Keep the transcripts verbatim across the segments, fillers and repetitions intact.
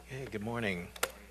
Hey, good morning.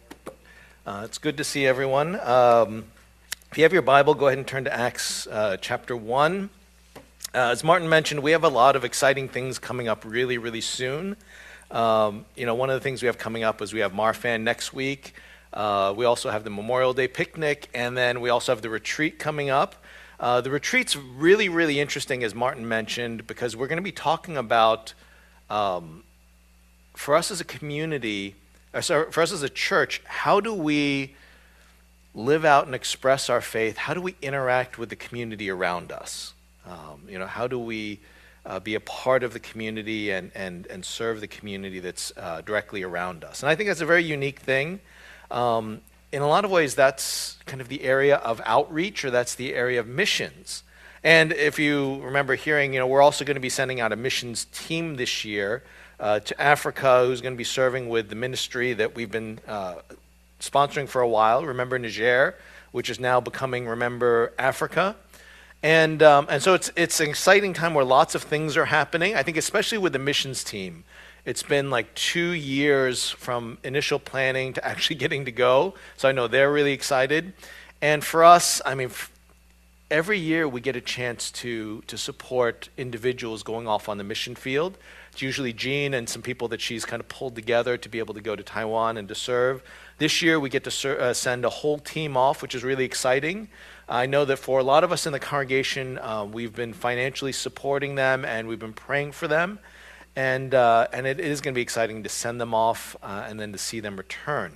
Uh, it's good to see everyone. Um, if you have your Bible, go ahead and turn to Acts uh, chapter one. Uh, as Martin mentioned, we have a lot of exciting things coming up really, really soon. Um, you know, one of the things we have coming up is we have Marfan next week. Uh, we also have the Memorial Day picnic, and then we also have the retreat coming up. Uh, the retreat's really, really interesting, as Martin mentioned, because we're going to be talking about, um, for us as a community, or sorry, for us as a church, how do we live out and express our faith? How do we interact with the community around us? Um, you know, how do we uh, be a part of the community and and and serve the community that's uh, directly around us? And I think that's a very unique thing. Um, in a lot of ways, that's kind of the area of outreach, or that's the area of missions. And if you remember hearing, you know, we're also going to be sending out a missions team this year uh, to Africa, who's going to be serving with the ministry that we've been uh, sponsoring for a while, Remember Niger, which is now becoming Remember Africa. And um, and so it's it's an exciting time where lots of things are happening. I think especially with the missions team, it's been like two years from initial planning to actually getting to go. So I know they're really excited. And for us, I mean, f- every year we get a chance to to support individuals going off on the mission field. It's usually Jean and some people that she's kind of pulled together to be able to go to Taiwan and to serve. This year we get to ser- uh, send a whole team off, which is really exciting. I know that for a lot of us in the congregation, uh, we've been financially supporting them and we've been praying for them. And uh, and it is going to be exciting to send them off uh, and then to see them return.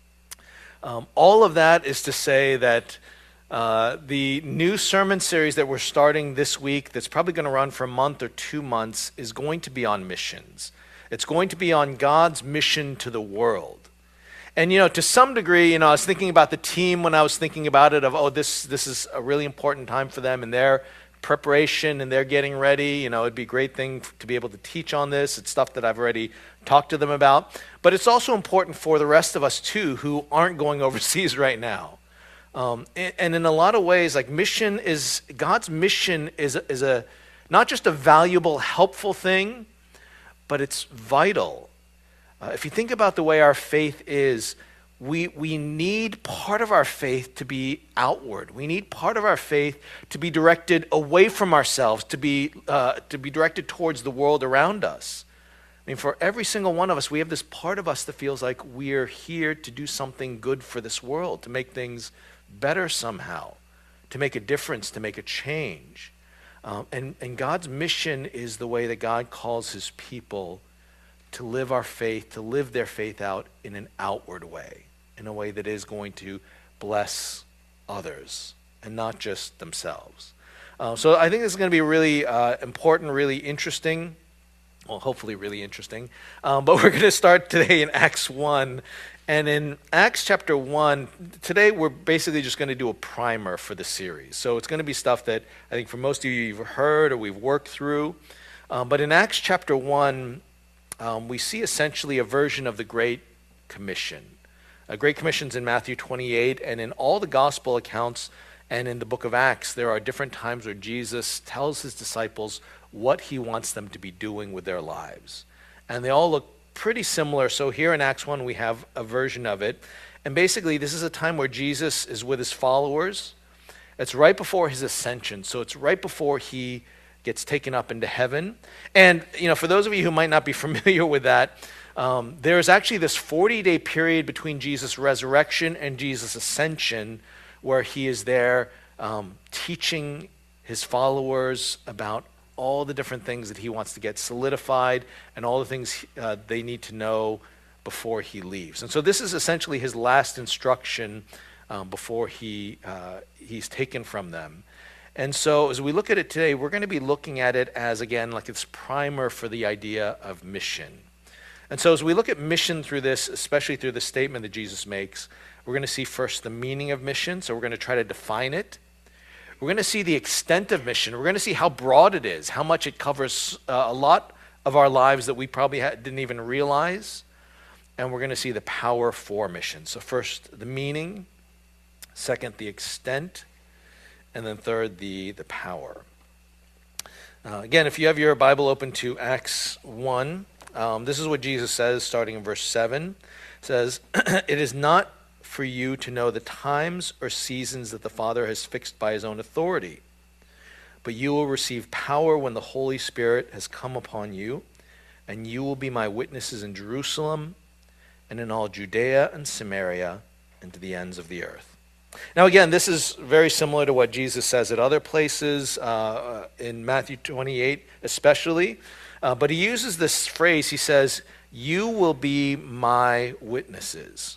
Um, all of that is to say that uh, the new sermon series that we're starting this week, that's probably going to run for a month or two months, is going to be on missions. It's going to be on God's mission to the world. And, you know, to some degree, you know, I was thinking about the team when I was thinking about it of, oh, this this is a really important time for them and their preparation and they're getting ready. You know, it'd be a great thing to be able to teach on this. It's stuff that I've already talked to them about. But it's also important for the rest of us, too, who aren't going overseas right now. Um, and, and in a lot of ways, like mission is, God's mission is, is a not just a valuable, helpful thing, but it's vital. Uh, if you think about the way our faith is, we we need part of our faith to be outward. We need part of our faith to be directed away from ourselves, to be uh, to be directed towards the world around us. I mean, for every single one of us, we have this part of us that feels like we're here to do something good for this world, to make things better somehow, to make a difference, to make a change. Um, and, and God's mission is the way that God calls his people to live our faith, to live their faith out in an outward way, in a way that is going to bless others and not just themselves. Uh, so I think this is going to be really uh, important, really interesting, well, hopefully really interesting. Um, but we're going to start today in Acts one. And in Acts chapter one, today we're basically just going to do a primer for the series. So it's going to be stuff that I think for most of you you've heard or we've worked through. Um, but in Acts chapter one, Um, we see essentially a version of the Great Commission. A Great Commission's in Matthew twenty-eight, and in all the gospel accounts and in the book of Acts, there are different times where Jesus tells his disciples what he wants them to be doing with their lives. And they all look pretty similar. So here in Acts one, we have a version of it. And basically, this is a time where Jesus is with his followers. It's right before his ascension. So it's right before he gets taken up into heaven. And, you know, for those of you who might not be familiar with that, um, there's actually this forty-day period between Jesus' resurrection and Jesus' ascension where he is there um, teaching his followers about all the different things that he wants to get solidified and all the things uh, they need to know before he leaves. And so this is essentially his last instruction um, before he uh, he's taken from them. And so as we look at it today, we're going to be looking at it as, again, like this primer for the idea of mission. And so as we look at mission through this, especially through the statement that Jesus makes, we're going to see first the meaning of mission. So we're going to try to define it. We're going to see the extent of mission. We're going to see how broad it is, how much it covers uh, a lot of our lives that we probably ha- didn't even realize. And we're going to see the power for mission. So first, the meaning. Second, the extent. And then third, the, the power. Uh, again, if you have your Bible open to Acts one, Um, this is what Jesus says, starting in verse seven. It says, "It is not for you to know the times or seasons that the Father has fixed by his own authority, but you will receive power when the Holy Spirit has come upon you, and you will be my witnesses in Jerusalem and in all Judea and Samaria and to the ends of the earth." Now again, this is very similar to what Jesus says at other places, uh, in Matthew twenty-eight especially. Uh, but he uses this phrase, he says, "You will be my witnesses."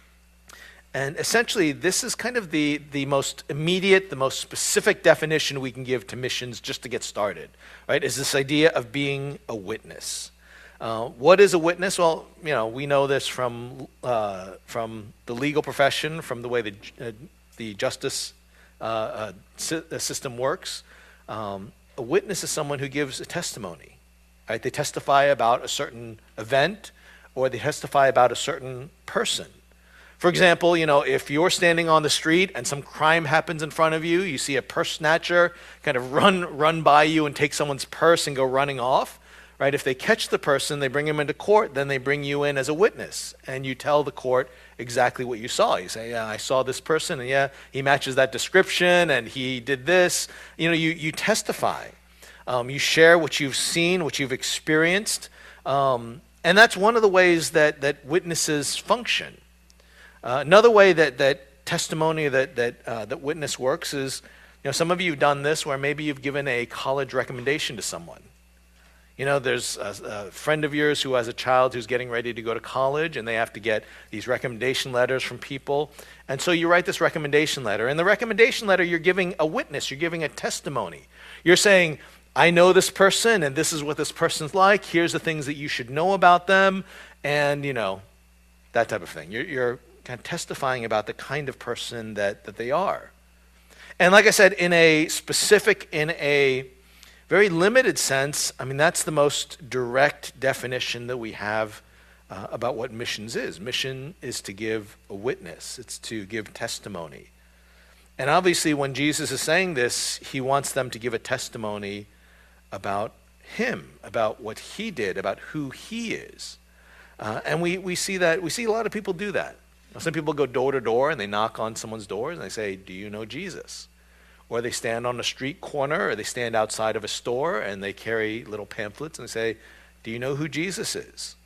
And essentially, this is kind of the, the most immediate, the most specific definition we can give to missions just to get started, right? Is this idea of being a witness. Uh, what is a witness? Well, you know, we know this from uh, from the legal profession, from the way the uh, the justice uh, uh, si- system works. Um, a witness is someone who gives a testimony, right? They testify about a certain event, or they testify about a certain person. For example, you know, if you're standing on the street and some crime happens in front of you, you see a purse snatcher kind of run run by you and take someone's purse and go running off. Right? If they catch the person, they bring him into court, then they bring you in as a witness, and you tell the court exactly what you saw. You say, "Yeah, I saw this person, and yeah, he matches that description, and he did this." You know, you, you testify. Um, you share what you've seen, what you've experienced, um, and that's one of the ways that, that witnesses function. Uh, another way that, that testimony, that, that, uh, that witness works is, you know, some of you have done this where maybe you've given a college recommendation to someone. You know, there's a, a friend of yours who has a child who's getting ready to go to college, and they have to get these recommendation letters from people. And so you write this recommendation letter. In the recommendation letter, you're giving a witness. You're giving a testimony. You're saying, "I know this person, and this is what this person's like. Here's the things that you should know about them," and, you know, that type of thing. You're, you're kind of testifying about the kind of person that, that they are. And like I said, in a specific, in a very limited sense, I mean, that's the most direct definition that we have uh, about what missions is. Mission is to give a witness. It's to give testimony. And obviously, when Jesus is saying this, he wants them to give a testimony about him, about what he did, about who he is. Uh, and we, we see that, we see a lot of people do that. Some people go door to door and they knock on someone's door and they say, "Do you know Jesus?" Or they stand on a street corner, or they stand outside of a store and they carry little pamphlets and they say, "Do you know who Jesus is?"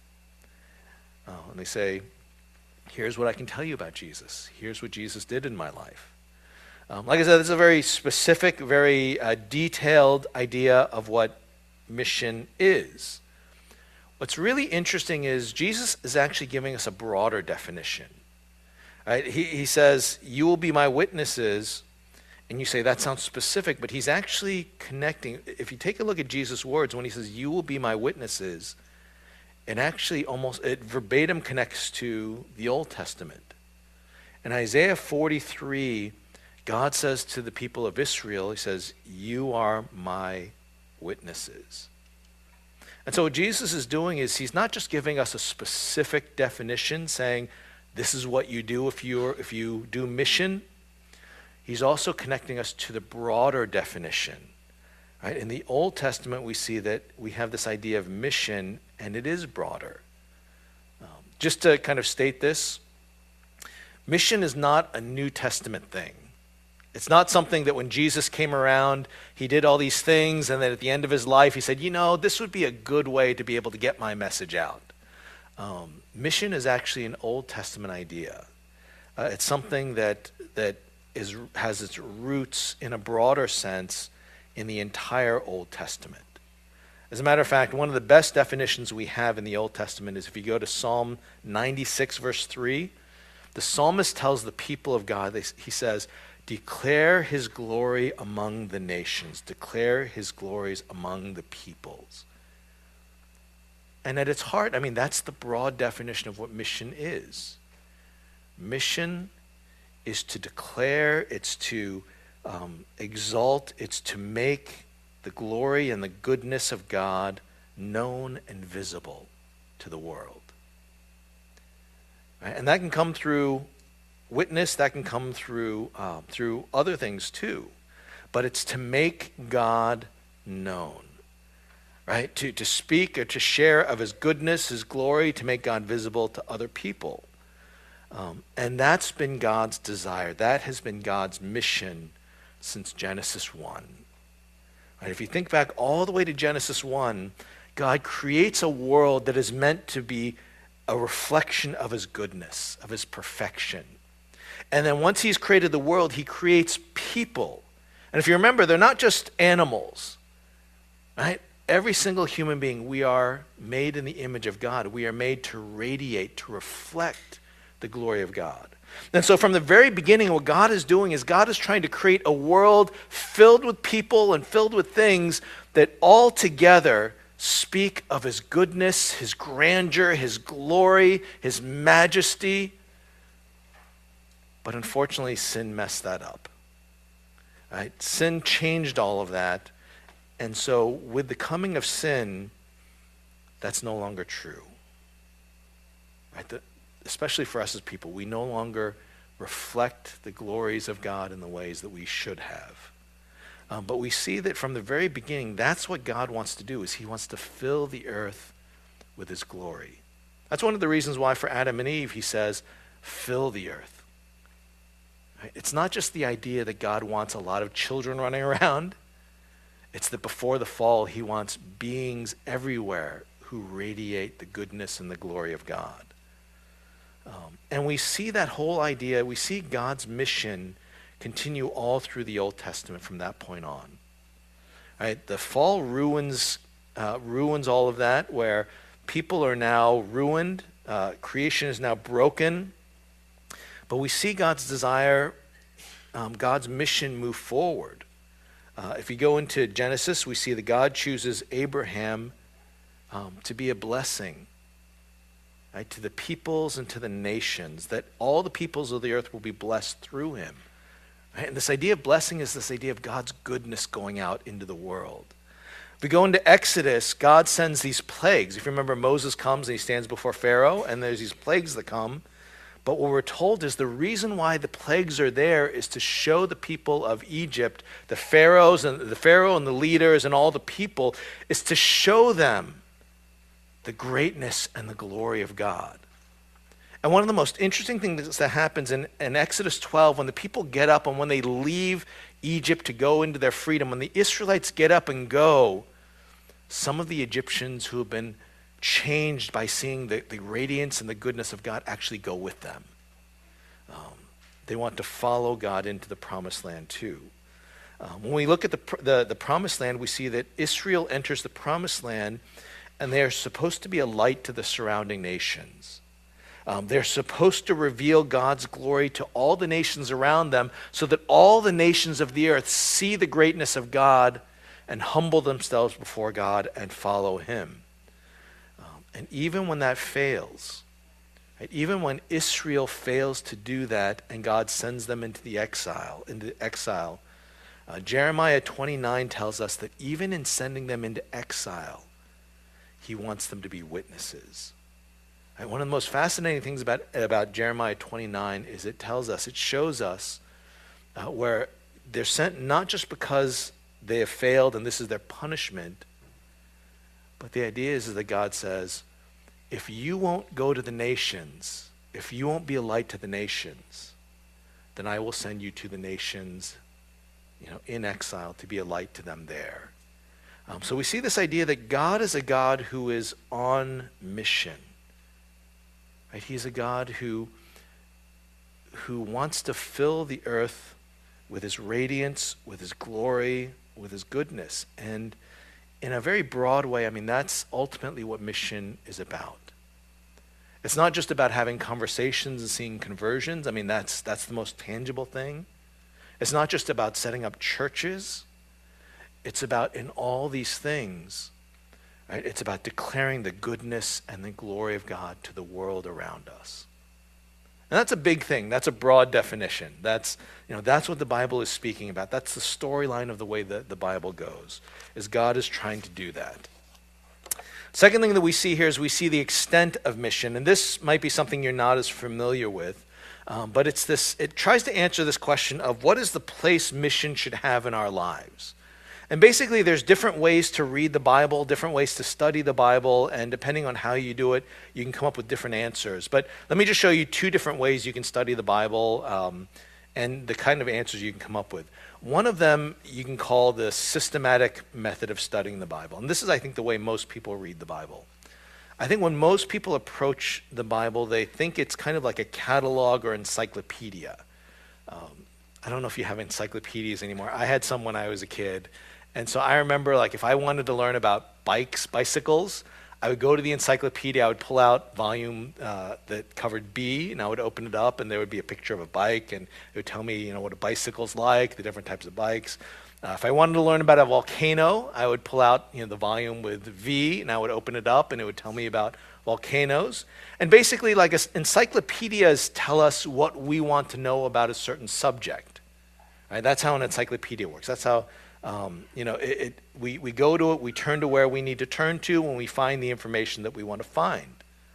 Oh, and they say, "Here's what I can tell you about Jesus. Here's what Jesus did in my life." Um, like I said, this is a very specific, very uh, detailed idea of what mission is. What's really interesting is Jesus is actually giving us a broader definition. Right? He, he says, "You will be my witnesses." And you say, that sounds specific, but he's actually connecting. If you take a look at Jesus' words, when he says, "You will be my witnesses," it actually almost, it verbatim connects to the Old Testament. In Isaiah forty-three, God says to the people of Israel, he says, "You are my witnesses." And so what Jesus is doing is he's not just giving us a specific definition, saying, this is what you do if you if you do mission. He's also connecting us to the broader definition. Right? In the Old Testament, we see that we have this idea of mission, and it is broader. Um, just to kind of state this, mission is not a New Testament thing. It's not something that when Jesus came around, he did all these things, and then at the end of his life, he said, you know, this would be a good way to be able to get my message out. Um, mission is actually an Old Testament idea. Uh, it's something that that is has its roots in a broader sense in the entire Old Testament. As a matter of fact, one of the best definitions we have in the Old Testament is if you go to Psalm ninety-six, verse three, the psalmist tells the people of God, they, he says, declare his glory among the nations, declare his glories among the peoples. And at its heart, I mean, that's the broad definition of what mission is. Mission is to declare, it's to um, exalt, it's to make the glory and the goodness of God known and visible to the world. Right? And that can come through witness, that can come through um, through other things too. But it's to make God known. right? To, to speak or to share of his goodness, his glory, to make God visible to other people. Um, and that's been God's desire. That has been God's mission since Genesis one. Right? If you think back all the way to Genesis one, God creates a world that is meant to be a reflection of his goodness, of his perfection. And then once he's created the world, he creates people. And if you remember, they're not just animals, right? Every single human being, we are made in the image of God. We are made to radiate, to reflect the glory of God. And so from the very beginning, what God is doing is God is trying to create a world filled with people and filled with things that all together speak of his goodness, his grandeur, his glory, his majesty. But unfortunately, sin messed that up. Right? Sin changed all of that. And so with the coming of sin, that's no longer true. Right? The, especially for us as people, we no longer reflect the glories of God in the ways that we should have. Um, but we see that from the very beginning, that's what God wants to do, is he wants to fill the earth with his glory. That's one of the reasons why for Adam and Eve, he says, fill the earth. Right? It's not just the idea that God wants a lot of children running around. It's that before the fall, he wants beings everywhere who radiate the goodness and the glory of God. Um, and we see that whole idea, we see God's mission continue all through the Old Testament from that point on. Right? The fall ruins uh, ruins all of that, where people are now ruined, uh, creation is now broken, but we see God's desire, um, God's mission move forward. Uh, if you go into Genesis, we see that God chooses Abraham um, to be a blessing, right, to the peoples and to the nations, that all the peoples of the earth will be blessed through him. Right? And this idea of blessing is this idea of God's goodness going out into the world. If we go into Exodus, God sends these plagues. If you remember, Moses comes and he stands before Pharaoh, and there's these plagues that come. But what we're told is the reason why the plagues are there is to show the people of Egypt, the pharaohs and the pharaoh and the leaders and all the people, is to show them the greatness and the glory of God. And one of the most interesting things that happens in, in Exodus twelve, when the people get up and when they leave Egypt to go into their freedom, when the Israelites get up and go, some of the Egyptians who have been changed by seeing the, the radiance and the goodness of God actually go with them. Um, they want to follow God into the promised land too. Um, when we look at the, the, the promised land, we see that Israel enters the promised land and they are supposed to be a light to the surrounding nations. Um, they're supposed to reveal God's glory to all the nations around them so that all the nations of the earth see the greatness of God and humble themselves before God and follow him. Um, and even when that fails, right, even when Israel fails to do that and God sends them into the exile, into exile, uh, Jeremiah twenty-nine tells us that even in sending them into exile, he wants them to be witnesses. And one of the most fascinating things about, about Jeremiah twenty-nine is it tells us, it shows us uh, where they're sent not just because they have failed and this is their punishment, but the idea is, is that God says, if you won't go to the nations, if you won't be a light to the nations, then I will send you to the nations, you know, in exile to be a light to them there. Um, so we see this idea that God is a God who is on mission. Right? He's a God who, who wants to fill the earth with his radiance, with his glory, with his goodness. And in a very broad way, I mean, that's ultimately what mission is about. It's not just about having conversations and seeing conversions. I mean, that's, that's the most tangible thing. It's not just about setting up churches. It's about, in all these things, right, it's about declaring the goodness and the glory of God to the world around us. And that's a big thing. That's a broad definition. That's, you know, that's what the Bible is speaking about. That's the storyline of the way that the Bible goes, is God is trying to do that. Second thing that we see here is we see the extent of mission. And this might be something you're not as familiar with. Um, but it's this, it tries to answer this question of what is the place mission should have in our lives. And basically, there's different ways to read the Bible, different ways to study the Bible, and depending on how you do it, you can come up with different answers. But let me just show you two different ways you can study the Bible um, and the kind of answers you can come up with. One of them you can call the systematic method of studying the Bible. And this is, I think, the way most people read the Bible. I think when most people approach the Bible, they think it's kind of like a catalog or encyclopedia. Um, I don't know if you have encyclopedias anymore. I had some when I was a kid. And so I remember, like, if I wanted to learn about bikes, bicycles, I would go to the encyclopedia, I would pull out volume uh, that covered B, and I would open it up, and there would be a picture of a bike, and it would tell me, you know, what a bicycle's like, the different types of bikes. Uh, if I wanted to learn about a volcano, I would pull out, you know, the volume with V, and I would open it up, and it would tell me about volcanoes. And basically, like, encyclopedias tell us what we want to know about a certain subject. Right? That's how an encyclopedia works. That's how, um, you know, it, it, we, we go to it, we turn to where we need to turn to when we find the information that we want to find.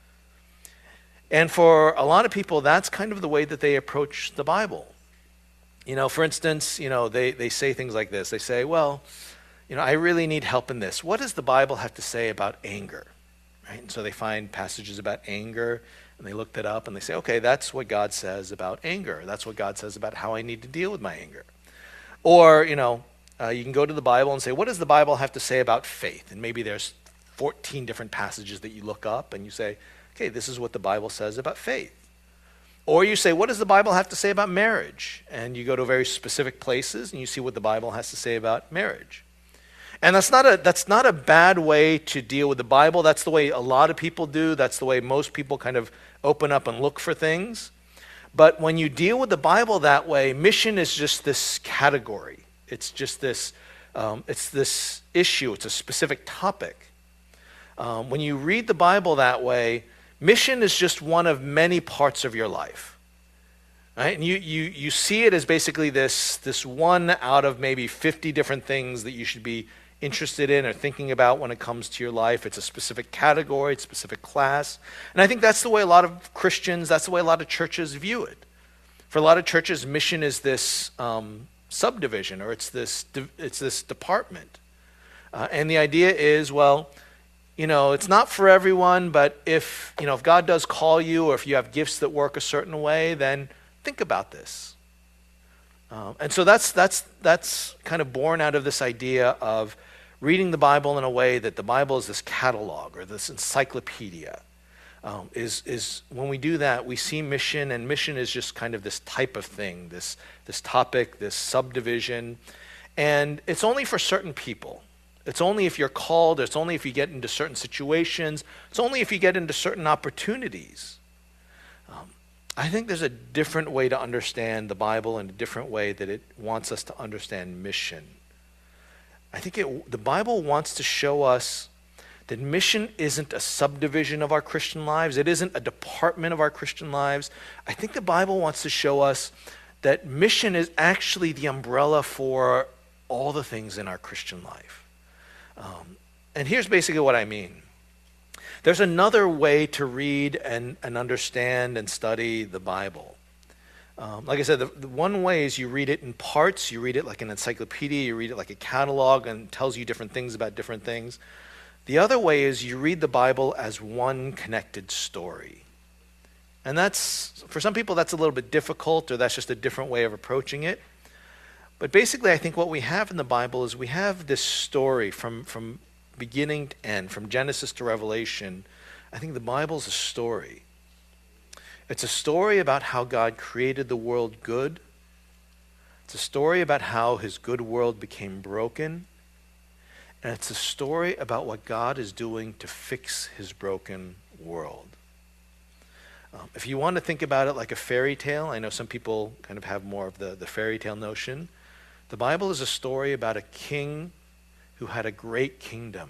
And for a lot of people, that's kind of the way that they approach the Bible. You know, for instance, you know, they, they say things like this. They say, well, you know, I really need help in this. What does the Bible have to say about anger? Right? And so they find passages about anger, and they look that up, and they say, okay, that's what God says about anger. That's what God says about how I need to deal with my anger. Or, you know, uh, you can go to the Bible and say, what does the Bible have to say about faith? And maybe there's fourteen different passages that you look up, and you say, okay, this is what the Bible says about faith. Or you say, what does the Bible have to say about marriage? And you go to very specific places and you see what the Bible has to say about marriage. And that's not a that's not a bad way to deal with the Bible. That's the way a lot of people do. That's the way most people kind of open up and look for things. But when you deal with the Bible that way, mission is just this category. It's just this, um, it's this issue. It's a specific topic. Um, when you read the Bible that way, mission is just one of many parts of your life, right? And you, you, you see it as basically this, this one out of maybe fifty different things that you should be interested in or thinking about when it comes to your life. It's a specific category, it's a specific class. And I think that's the way a lot of Christians, that's the way a lot of churches view it. For a lot of churches, mission is this um, subdivision, or it's this, it's this department. Uh, and the idea is, well, you know, it's not for everyone, but if, you know, if God does call you, or if you have gifts that work a certain way, then think about this. Um, and so that's that's that's kind of born out of this idea of reading the Bible in a way that the Bible is this catalog or this encyclopedia. Um, is is when we do that, we see mission, and mission is just kind of this type of thing, this this topic, this subdivision, and it's only for certain people. It's only if you're called, it's only if you get into certain situations, it's only if you get into certain opportunities. Um, I think there's a different way to understand the Bible and a different way that it wants us to understand mission. I think it, the Bible wants to show us that mission isn't a subdivision of our Christian lives. It isn't a department of our Christian lives. I think the Bible wants to show us that mission is actually the umbrella for all the things in our Christian life. Um, and here's basically what I mean. There's another way to read and, and understand and study the Bible. Um, like I said, the, the one way is you read it in parts. You read it like an encyclopedia. You read it like a catalog and it tells you different things about different things. The other way is you read the Bible as one connected story. And that's, for some people, that's a little bit difficult, or that's just a different way of approaching it. But basically, I think what we have in the Bible is we have this story from, from beginning to end, from Genesis to Revelation. I think the Bible's a story. It's a story about how God created the world good. It's a story about how his good world became broken. And it's a story about what God is doing to fix his broken world. Um, if you want to think about it like a fairy tale, I know some people kind of have more of the, the fairy tale notion. The Bible is a story about a king who had a great kingdom.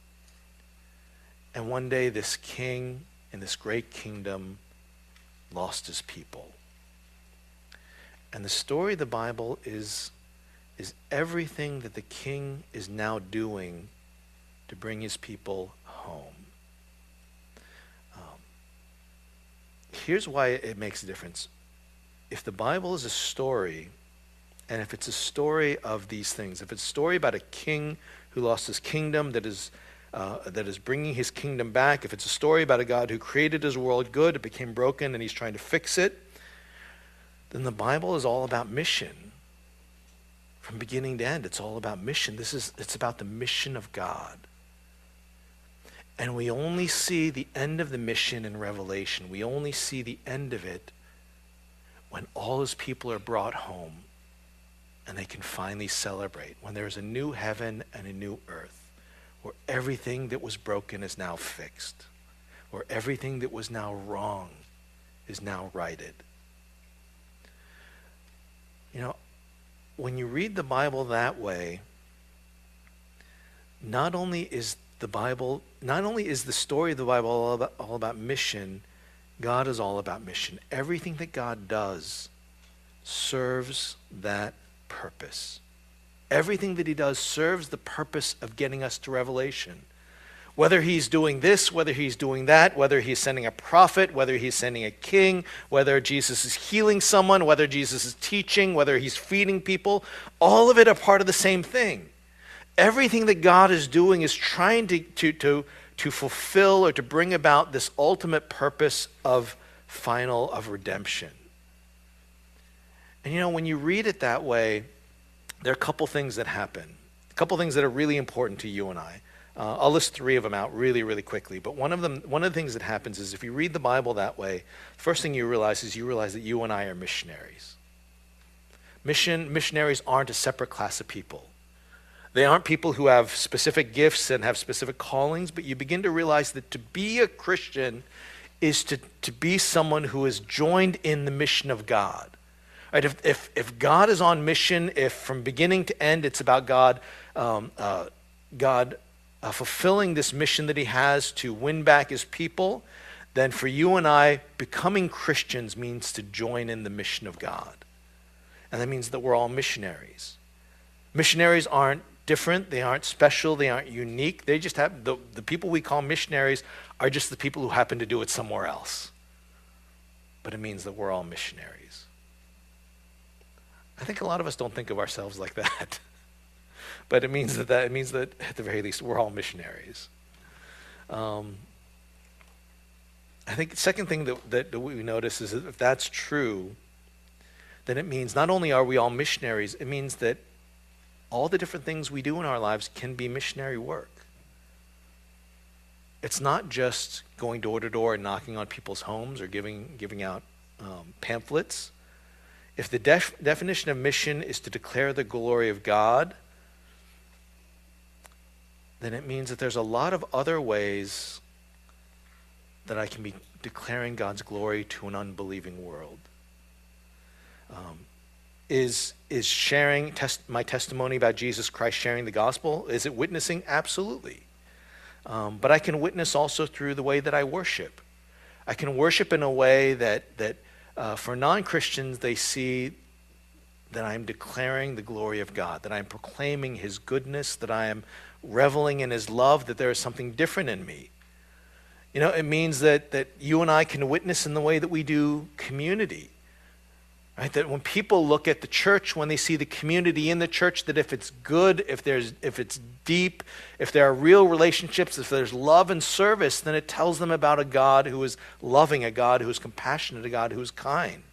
And one day this king in this great kingdom lost his people. And the story of the Bible is, is everything that the king is now doing to bring his people home. Um, here's why it makes a difference. If the Bible is a story, And if it's a story of these things, if it's a story about a king who lost his kingdom that is uh, that is bringing his kingdom back, if it's a story about a God who created his world good, it became broken, and he's trying to fix it, then the Bible is all about mission. From beginning to end, it's all about mission. This is it's about the mission of God. And we only see the end of the mission in Revelation. We only see the end of it when all his people are brought home and they can finally celebrate, when there's a new heaven and a new earth, where everything that was broken is now fixed, where everything that was now wrong is now righted. You know, when you read the Bible that way, not only is the Bible, not only is the story of the Bible all about, all about mission, God is all about mission. Everything that God does serves that purpose. Everything that he does serves the purpose of getting us to Revelation. Whether he's doing this, whether he's doing that, whether he's sending a prophet, whether he's sending a king, whether Jesus is healing someone, whether Jesus is teaching, whether he's feeding people, all of it are part of the same thing. Everything that God is doing is trying to, to, to, to fulfill or to bring about this ultimate purpose of final, of redemption. And you know, when you read it that way, there are a couple things that happen. A couple things that are really important to you and I. Uh, I'll list three of them out really, really quickly. But one of them, one of the things that happens is if you read the Bible that way, first thing you realize is you realize that you and I are missionaries. Mission, missionaries aren't a separate class of people. They aren't people who have specific gifts and have specific callings, but you begin to realize that to be a Christian is to, to be someone who is joined in the mission of God. Right? If, if, if God is on mission, if from beginning to end it's about God, um, uh, God uh, fulfilling this mission that he has to win back his people, then for you and I, becoming Christians means to join in the mission of God. And that means that we're all missionaries. Missionaries aren't different, they aren't special, they aren't unique. They just have, the, the people we call missionaries are just the people who happen to do it somewhere else. But it means that we're all missionaries. I think a lot of us don't think of ourselves like that. But it means that, that it means that at the very least we're all missionaries. Um, I think the second thing that, that, that we notice is that if that's true, then it means not only are we all missionaries, it means that all the different things we do in our lives can be missionary work. It's not just going door to door and knocking on people's homes or giving, giving out um, pamphlets. If the def- definition of mission is to declare the glory of God, then it means that there's a lot of other ways that I can be declaring God's glory to an unbelieving world. Um, is is sharing test, my testimony about Jesus Christ, sharing the gospel? Is it witnessing? Absolutely. Um, but I can witness also through the way that I worship. I can worship in a way that that uh, for non-Christians they see that I'm declaring the glory of God, that I'm proclaiming his goodness, that I am reveling in his love, that there is something different in me. You know, it means that that you and I can witness in the way that we do community. Right? That when people look at the church, when they see the community in the church, that if it's good, if there's if it's deep, if there are real relationships, if there's love and service, then it tells them about a God who is loving, a God who is compassionate, a God who is kind.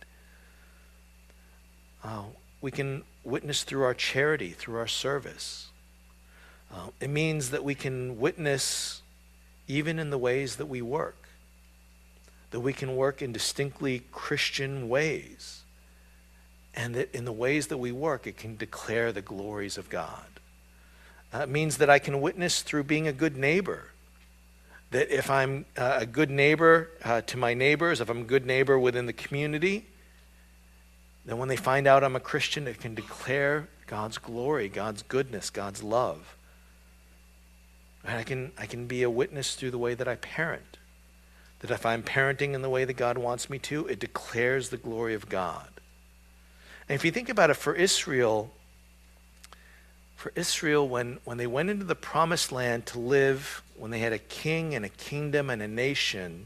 Uh, we can witness through our charity, through our service. Uh, it means that we can witness even in the ways that we work, that we can work in distinctly Christian ways. And that in the ways that we work, it can declare the glories of God. Uh, it means that I can witness through being a good neighbor. That if I'm uh, a good neighbor uh, to my neighbors, if I'm a good neighbor within the community, then when they find out I'm a Christian, it can declare God's glory, God's goodness, God's love. And I can, I can be a witness through the way that I parent. That if I'm parenting in the way that God wants me to, it declares the glory of God. And if you think about it, for Israel, for Israel, when, when they went into the promised land to live, when they had a king and a kingdom and a nation,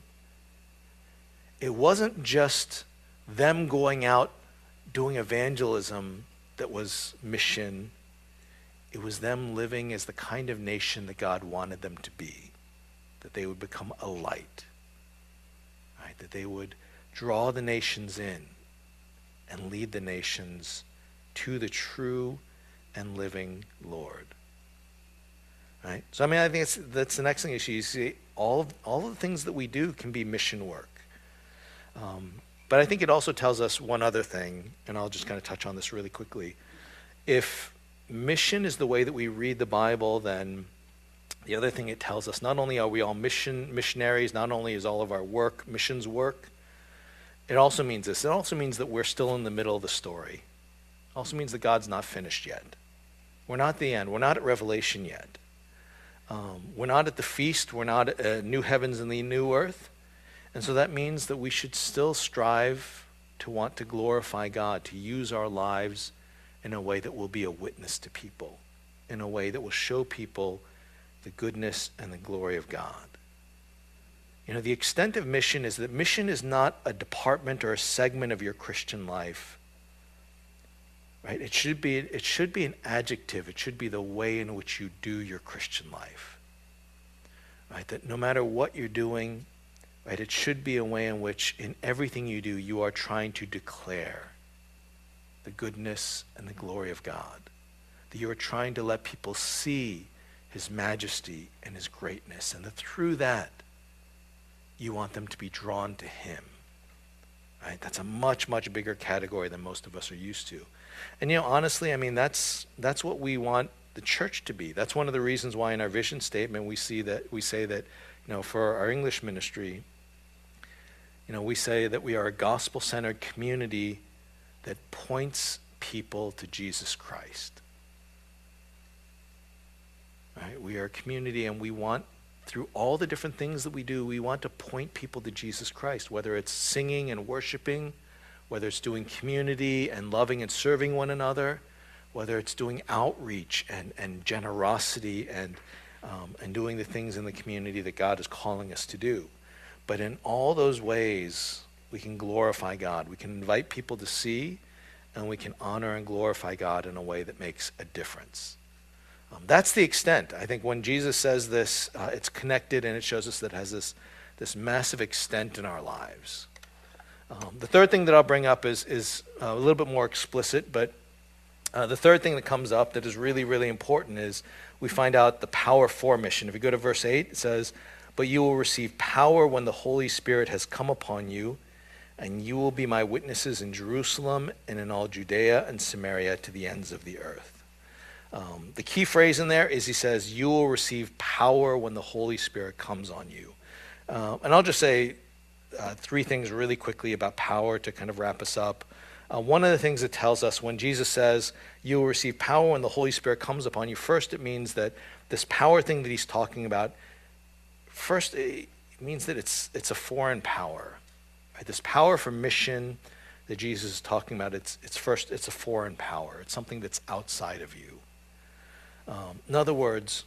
it wasn't just them going out doing evangelism that was mission. It was them living as the kind of nation that God wanted them to be, that they would become a light, right? That they would draw the nations in and lead the nations to the true and living Lord. Right? So I mean, I think it's, that's the next thing is you see all of, all of the things that we do can be mission work. Um, but I think it also tells us one other thing, and I'll just kind of touch on this really quickly. If mission is the way that we read the Bible, then the other thing it tells us, not only are we all mission missionaries, not only is all of our work missions work, it also means this. It also means that we're still in the middle of the story. It also means that God's not finished yet. We're not at the end. We're not at Revelation yet. Um, we're not at the feast. We're not at uh, new heavens and the new earth. And so that means that we should still strive to want to glorify God, to use our lives in a way that will be a witness to people, in a way that will show people the goodness and the glory of God. You know, the extent of mission is that mission is not a department or a segment of your Christian life. Right? It should be, it should be an adjective. It should be the way in which you do your Christian life. Right? That no matter what you're doing, right, it should be a way in which in everything you do, you are trying to declare the goodness and the glory of God. That you are trying to let people see his majesty and his greatness. And that through that, you want them to be drawn to him. Right? That's a much, much bigger category than most of us are used to. And you know, honestly, I mean, that's that's what we want the church to be. That's one of the reasons why in our vision statement we see that we say that, you know, for our English ministry, you know, we say that we are a gospel-centered community that points people to Jesus Christ. Right? We are a community, and we want, through all the different things that we do, we want to point people to Jesus Christ, whether it's singing and worshiping, whether it's doing community and loving and serving one another, whether it's doing outreach and, and generosity and, um, and doing the things in the community that God is calling us to do. But in all those ways, we can glorify God. We can invite people to see, and we can honor and glorify God in a way that makes a difference. Um, that's the extent. I think when Jesus says this, uh, it's connected, and it shows us that it has this, this massive extent in our lives. Um, the third thing that I'll bring up is, is uh, a little bit more explicit, but uh, the third thing that comes up that is really, really important is we find out the power for mission. If you go to verse eight, it says, "But you will receive power when the Holy Spirit has come upon you, and you will be my witnesses in Jerusalem and in all Judea and Samaria to the ends of the earth." Um, the key phrase in there is he says, you will receive power when the Holy Spirit comes on you. Uh, and I'll just say uh, three things really quickly about power to kind of wrap us up. Uh, one of the things it tells us when Jesus says, you will receive power when the Holy Spirit comes upon you, first it means that this power thing that he's talking about, first it means that it's it's a foreign power. Right? This power for mission that Jesus is talking about, it's it's first, it's a foreign power. It's something that's outside of you. Um, in other words,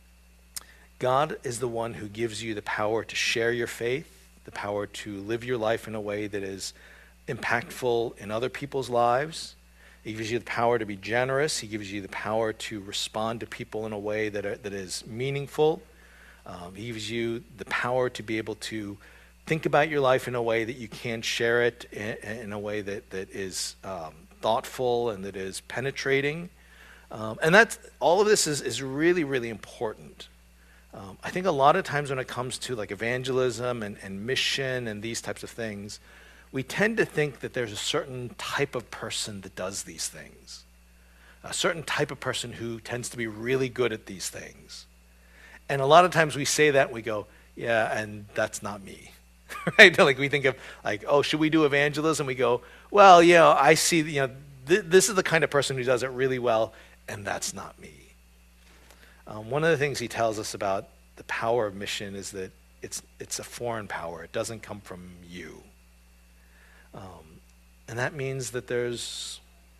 God is the one who gives you the power to share your faith, the power to live your life in a way that is impactful in other people's lives. He gives you the power to be generous. He gives you the power to respond to people in a way that are, that is meaningful. Um, he gives you the power to be able to think about your life in a way that you can share it in, in a way that, that is um, thoughtful and that is penetrating. Um, and that's, all of this is, is really, really important. Um, I think a lot of times when it comes to like evangelism and, and mission and these types of things, we tend to think that there's a certain type of person that does these things. A certain type of person who tends to be really good at these things. And a lot of times we say that and we go, yeah, and that's not me. Right? Like we think of like, oh, should we do evangelism? We go, well, you know, I see, you know, th- this is the kind of person who does it really well, and that's not me. Um, one of the things he tells us about the power of mission is that it's it's a foreign power. It doesn't come from you. Um, and that means that there's,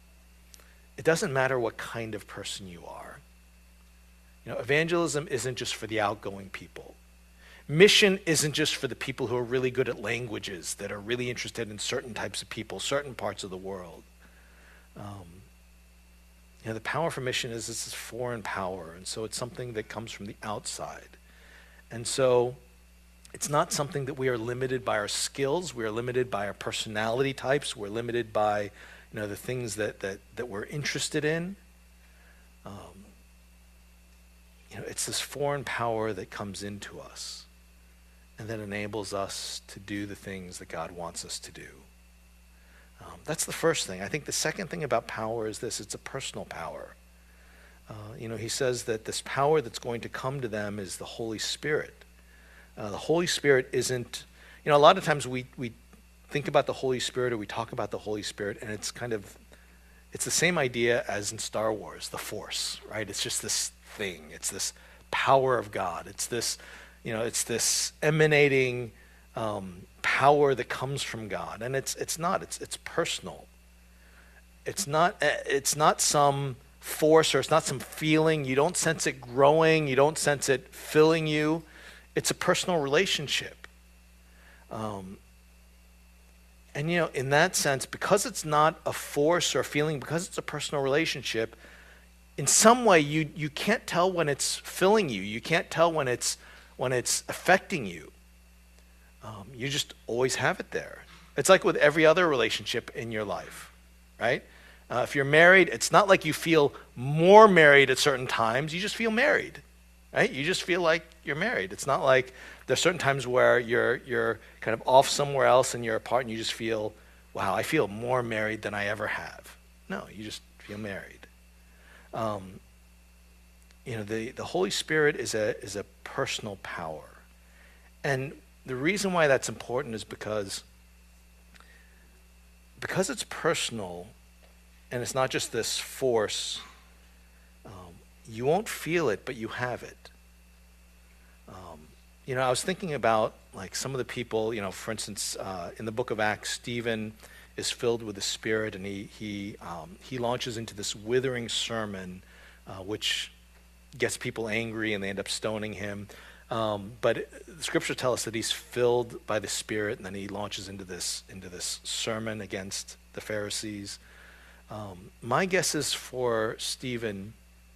it doesn't matter what kind of person you are. You know, evangelism isn't just for the outgoing people. Mission isn't just for the people who are really good at languages, that are really interested in certain types of people, certain parts of the world. Um, You know, the power for mission is this is foreign power, and so it's something that comes from the outside. And so it's not something that we are limited by our skills, we are limited by our personality types, we're limited by, you know, the things that that, that we're interested in. Um, you know, it's this foreign power that comes into us and that enables us to do the things that God wants us to do. Um, that's the first thing. I think the second thing about power is this: it's a personal power. Uh, you know, he says that this power that's going to come to them is the Holy Spirit. Uh, the Holy Spirit isn't, you know, a lot of times we, we think about the Holy Spirit or we talk about the Holy Spirit, and it's kind of, it's the same idea as in Star Wars, the Force, right? It's just this thing. It's this power of God. It's this, you know, it's this emanating um, power that comes from God, and it's it's not. It's it's personal. It's not. It's not some force, or it's not some feeling. You don't sense it growing. You don't sense it filling you. It's a personal relationship. Um, and you know, in that sense, because it's not a force or a feeling, because it's a personal relationship, in some way you you can't tell when it's filling you. You can't tell when it's when it's affecting you. Um, you just always have it there. It's like with every other relationship in your life, right? Uh, if you're married, it's not like you feel more married at certain times. You just feel married, right? You just feel like you're married. It's not like there's certain times where you're you're kind of off somewhere else and you're apart and you just feel, wow, I feel more married than I ever have. No, you just feel married. Um, you know, the, the Holy Spirit is a is a personal power. And the reason why that's important is because because it's personal and it's not just this force, um, you won't feel it, but you have it. Um, you know, I was thinking about like some of the people, you know, for instance, uh, in the book of Acts, Stephen is filled with the Spirit, and he he um, he launches into this withering sermon, uh, which gets people angry, and they end up stoning him. Um, but it, the scripture tells us that he's filled by the Spirit, and then he launches into this into this sermon against the Pharisees. Um, my guess is for Stephen,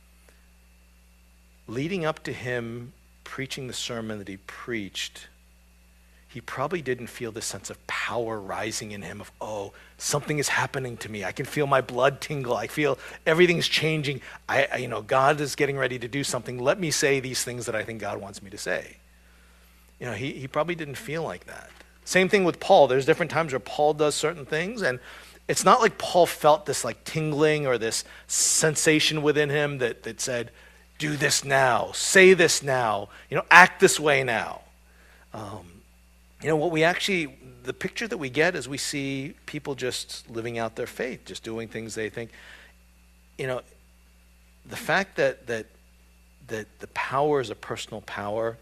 leading up to him preaching the sermon that he preached, he probably didn't feel this sense of power rising in him of, oh, something is happening to me. I can feel my blood tingle. I feel everything's changing. I, I, you know, God is getting ready to do something. Let me say these things that I think God wants me to say. You know, he, he probably didn't feel like that. Same thing with Paul. There's different times where Paul does certain things, and it's not like Paul felt this like tingling or this sensation within him that, that said, do this now, say this now, you know, act this way now. Um, You know, what we actually, the picture that we get is we see people just living out their faith, just doing things they think. You know, the fact that that that the power is a personal power,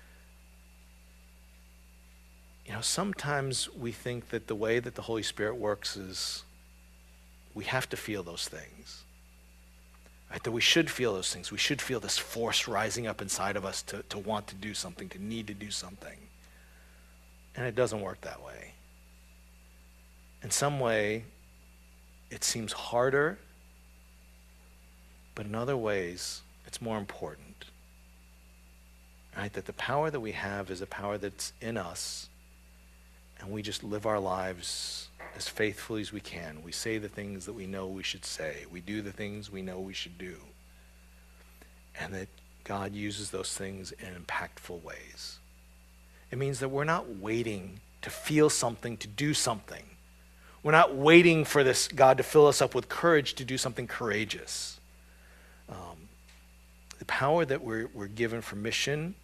you know, sometimes we think that the way that the Holy Spirit works is we have to feel those things. Right? That we should feel those things. We should feel this force rising up inside of us to, to want to do something, to need to do something. And it doesn't work that way. In some way, it seems harder, but in other ways, it's more important. Right? That the power that we have is a power that's in us, and we just live our lives as faithfully as we can. We say the things that we know we should say. We do the things we know we should do. And that God uses those things in impactful ways. It means that we're not waiting to feel something, to do something. We're not waiting for this God to fill us up with courage to do something courageous. Um, the power that we're, we're given for mission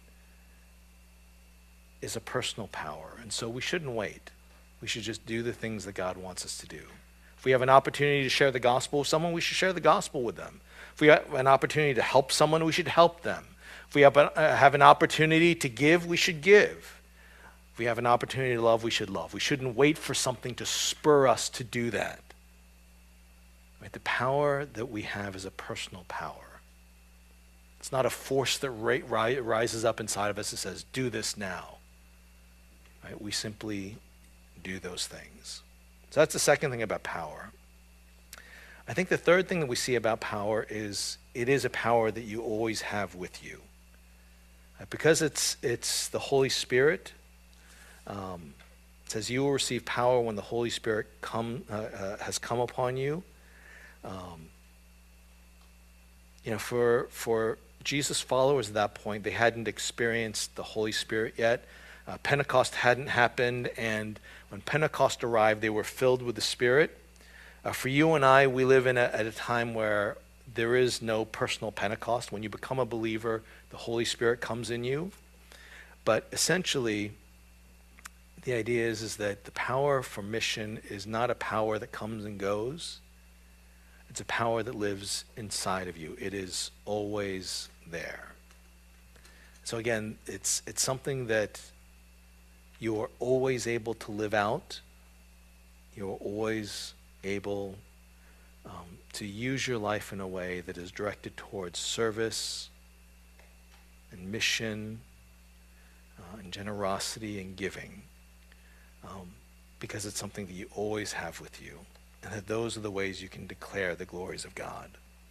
is a personal power, and so we shouldn't wait. We should just do the things that God wants us to do. If we have an opportunity to share the gospel with someone, we should share the gospel with them. If we have an opportunity to help someone, we should help them. If we have, a, uh, have an opportunity to give, we should give. If we have an opportunity to love, we should love. We shouldn't wait for something to spur us to do that. Right? The power that we have is a personal power. It's not a force that ri- ri- rises up inside of us and says, do this now. Right? We simply do those things. So that's the second thing about power. I think the third thing that we see about power is it is a power that you always have with you. Uh, because it's it's the Holy Spirit, um, it says you will receive power when the Holy Spirit come uh, uh, has come upon you. Um, you know, for for Jesus' followers at that point, they hadn't experienced the Holy Spirit yet. Uh, Pentecost hadn't happened, and when Pentecost arrived, they were filled with the Spirit. Uh, for you and I, we live in a, at a time where there is no personal Pentecost. When you become a believer, the Holy Spirit comes in you. But essentially, the idea is, is that the power for mission is not a power that comes and goes. It's a power that lives inside of you. It is always there. So again, it's it's something that you are always able to live out. You're always able um, to use your life in a way that is directed towards service and mission uh, and generosity and giving, um, because it's something that you always have with you, and that those are the ways you can declare the glories of God.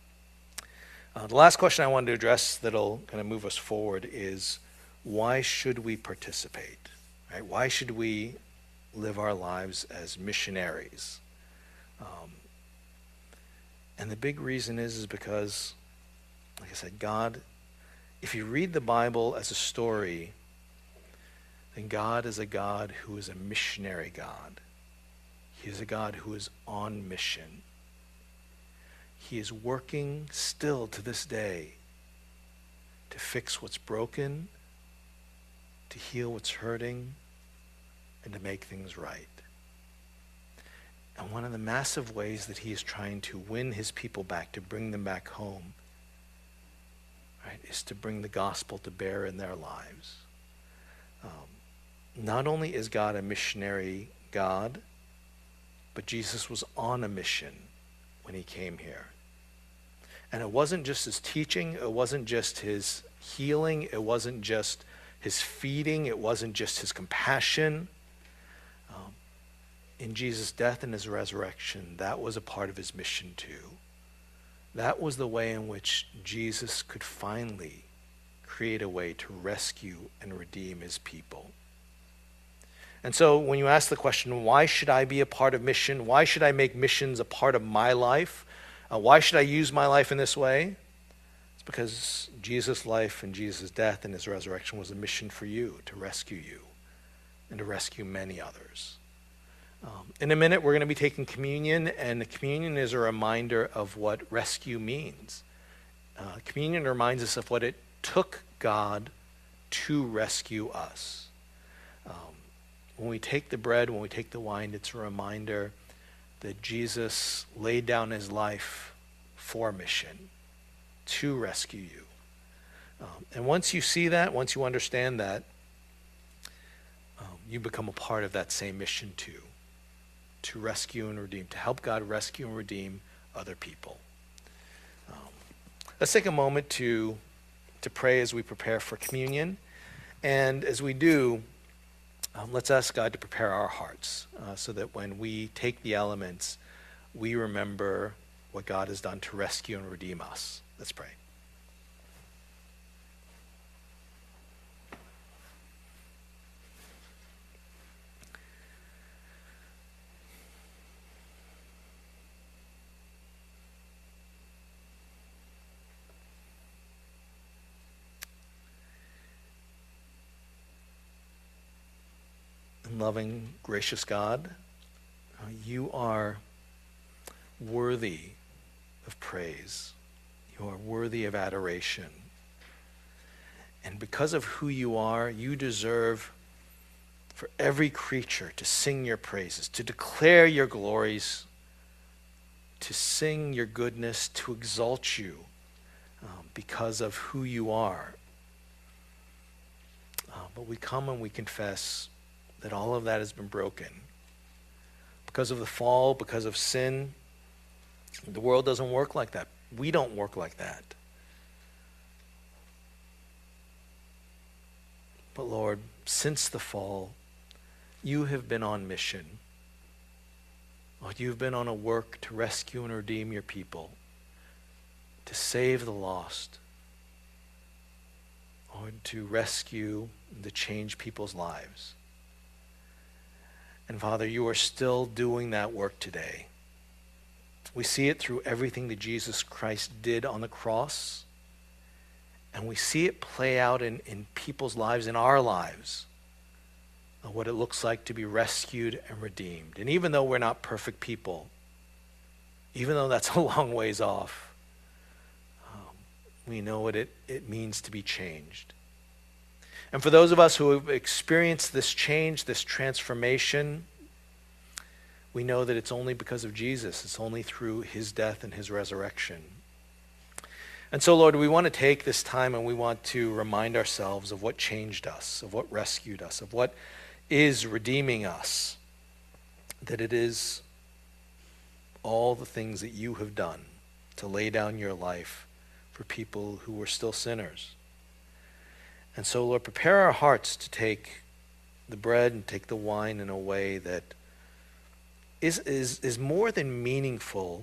Uh, the last question I wanted to address that'll kind of move us forward is, why should we participate? Right? Why should we live our lives as missionaries? Um, and the big reason is, is because, like I said, God, if you read the Bible as a story, then God is a God who is a missionary God. He is a God who is on mission. He is working still to this day to fix what's broken, to heal what's hurting, and to make things right. And one of the massive ways that he is trying to win his people back, to bring them back home, right, is to bring the gospel to bear in their lives. Um, not only is God a missionary God, but Jesus was on a mission when he came here. And it wasn't just his teaching, it wasn't just his healing, it wasn't just his feeding, it wasn't just his compassion. Um, in Jesus' death and his resurrection, that was a part of his mission too. That was the way in which Jesus could finally create a way to rescue and redeem his people. And so when you ask the question, why should I be a part of mission? Why should I make missions a part of my life? Uh, why should I use my life in this way? It's because Jesus' life and Jesus' death and his resurrection was a mission for you, to rescue you and to rescue many others. Um, in a minute, we're going to be taking communion, and the communion is a reminder of what rescue means. Uh, communion reminds us of what it took God to rescue us. Um, when we take the bread, when we take the wine, it's a reminder that Jesus laid down his life for mission, to rescue you. Um, and once you see that, once you understand that, um, you become a part of that same mission too, to rescue and redeem, to help God rescue and redeem other people. Um, let's take a moment to, to pray as we prepare for communion. And as we do, um, let's ask God to prepare our hearts uh, so that when we take the elements, we remember what God has done to rescue and redeem us. Let's pray. Loving, gracious God, uh, you are worthy of praise. You are worthy of adoration. And because of who you are, you deserve for every creature to sing your praises, to declare your glories, to sing your goodness, to exalt you um, because of who you are. Uh, but we come and we confess that all of that has been broken. Because of the fall, because of sin, the world doesn't work like that. We don't work like that. But Lord, since the fall, you have been on mission. Lord, you've been on a work to rescue and redeem your people, to save the lost, Lord, to rescue and to change people's lives. And Father, you are still doing that work today. We see it through everything that Jesus Christ did on the cross, and we see it play out in, in people's lives, in our lives, of what it looks like to be rescued and redeemed. And even though we're not perfect people, even though that's a long ways off, um, we know what it, it means to be changed. And for those of us who have experienced this change, this transformation, we know that it's only because of Jesus. It's only through his death and his resurrection. And so, Lord, we want to take this time and we want to remind ourselves of what changed us, of what rescued us, of what is redeeming us, that it is all the things that you have done to lay down your life for people who were still sinners. And so, Lord, prepare our hearts to take the bread and take the wine in a way that is, is, is more than meaningful,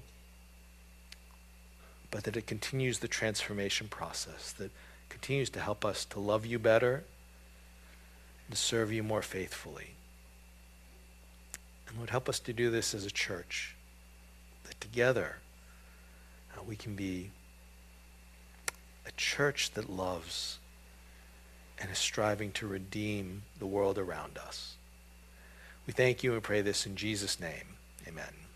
but that it continues the transformation process, that continues to help us to love you better, to serve you more faithfully. And Lord, help us to do this as a church, that together uh, we can be a church that loves and is striving to redeem the world around us. We thank you and pray this in Jesus' name. Amen.